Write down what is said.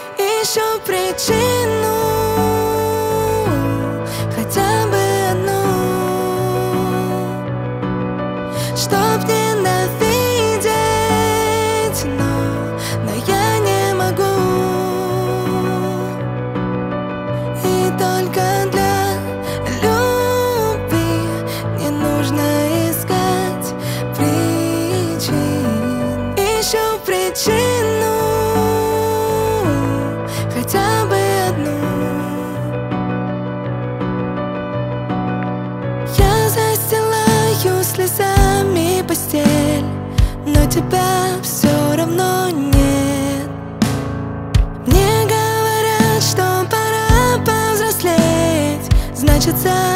Ищу причину, хотя бы одну, чтоб ненавидеть, но я не могу. И только для любви не нужно искать причин. Ищу причину, хотя бы одну. Я застилаю слезами постель, но тебя все равно нет. Мне говорят, что пора повзрослеть, значит,